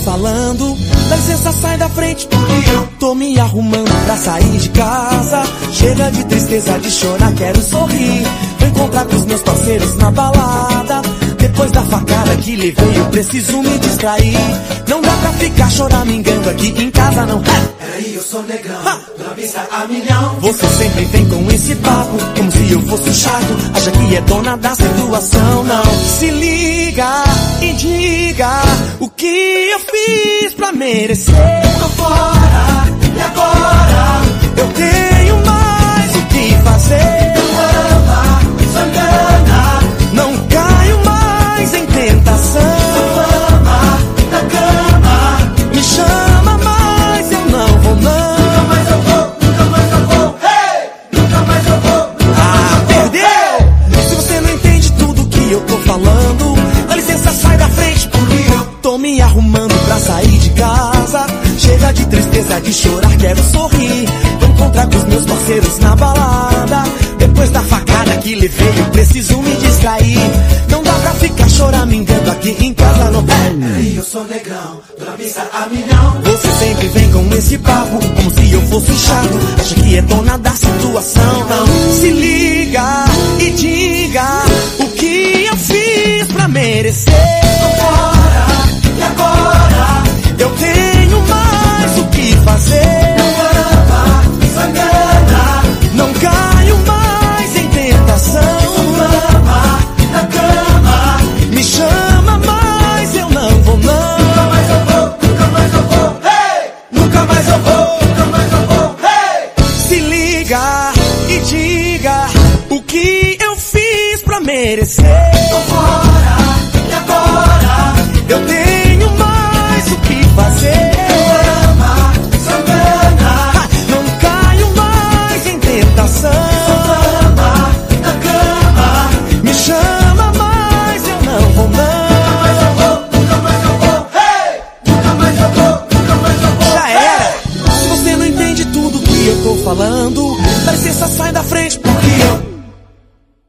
falando. Dá licença, sai da frente, porque eu tô me arrumando pra sair de casa. Chega de tristeza, de chorar, quero sorrir. Vou encontrar com os meus parceiros na balada. Depois da facada que levei, eu preciso me distrair. Não dá pra ficar choramingando aqui em casa, não. Peraí, eu sou negrão, na vista a milhão. Você sempre vem com esse papo, como se eu fosse um chato. Acha que é dona da situação, não. Se liga e diga o que eu fiz pra merecer. Tô fora, e agora? Eu tenho mais o que fazer. Ama, sangana, não caio mais em tentação. fama na cama. Me chama, mas eu não vou, não. Nunca mais eu vou, nunca mais eu vou. Hey! Nunca mais eu vou. Ah, perdeu! Se você não entende tudo que eu tô falando, dá licença, sai da frente, porque eu tô me arrumando pra sair de casa. Chega de tristeza, de chorar, quero sorrir. Vou encontrar com os meus parceiros na balada. Depois da facada que levei, eu preciso me distrair. Não dá pra ficar choramingando aqui em casa, não. Peraí, eu sou negrão, tô na vista a milhão. Você sempre vem com esse papo, como se eu fosse chato. Acha que é dona da situação, não. Se liga e diga o que eu fiz pra merecer. Tô fora, e agora? Eu tenho mais o que fazer. Ama, sangana, Não caio mais em tentação. fama na cama. Me chama, mas eu não vou, não. Nunca mais eu vou, nunca mais eu vou. Hey! Nunca mais eu vou, nunca mais eu vou. Hey! Se liga e diga o que eu fiz pra merecer. Tô fora, e agora? Eu tenho mais o que fazer.